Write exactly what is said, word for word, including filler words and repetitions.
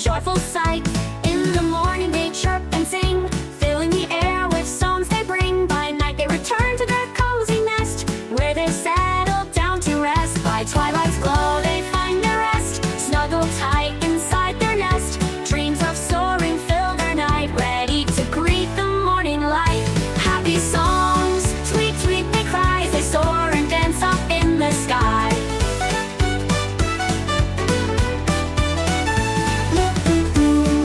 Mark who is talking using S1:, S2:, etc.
S1: joyful sight. In the morning they chirp and sing, filling the air with songs they bring. By night they return to their cozy nest, where they settle down to rest. By twilight